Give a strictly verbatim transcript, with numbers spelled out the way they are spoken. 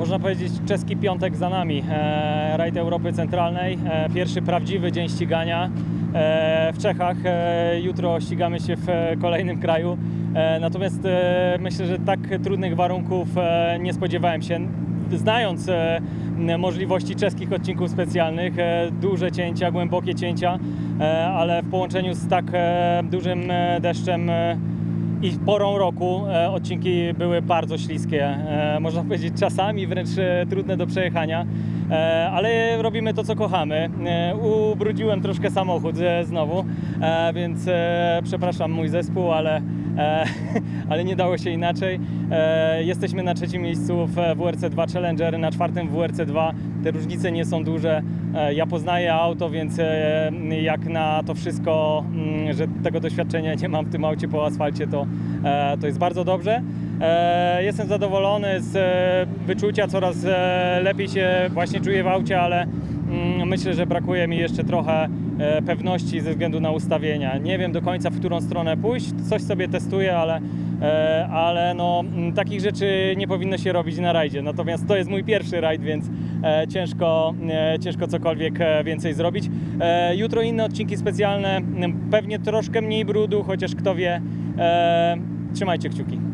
Można powiedzieć, czeski piątek za nami. E, Rajd Europy Centralnej, e, pierwszy prawdziwy dzień ścigania e, w Czechach. E, jutro ścigamy się w e, kolejnym kraju. E, natomiast e, myślę, że tak trudnych warunków e, nie spodziewałem się. Znając e, możliwości czeskich odcinków specjalnych, e, duże cięcia, głębokie cięcia, e, ale w połączeniu z tak e, dużym e, deszczem e, i porą roku e, odcinki były bardzo śliskie, e, można powiedzieć czasami wręcz e, trudne do przejechania, e, ale robimy to, co kochamy. E, ubrudziłem troszkę samochód e, znowu, e, więc e, przepraszam mój zespół, ale, e, ale nie dało się inaczej. E, jesteśmy na trzecim miejscu w W R C dwa Challenger, na czwartym w W R C dwa. Te różnice nie są duże. E, ja poznaję auto, więc e, jak na to wszystko, m, że tego doświadczenia nie mam w tym aucie po asfalcie, to, e, to jest bardzo dobrze. E, jestem zadowolony z e, wyczucia, coraz e, lepiej się właśnie czuję w aucie, ale mm, myślę, że brakuje mi jeszcze trochę e, pewności ze względu na ustawienia. Nie wiem do końca, w którą stronę pójść. Coś sobie testuję, ale, e, ale no, m, takich rzeczy nie powinno się robić na rajdzie. Natomiast to jest mój pierwszy rajd, więc e, ciężko, e, ciężko cokolwiek e, więcej zrobić. E, jutro inne odcinki specjalne, m, pewnie troszkę mniej brudu, chociaż kto wie. E, trzymajcie kciuki.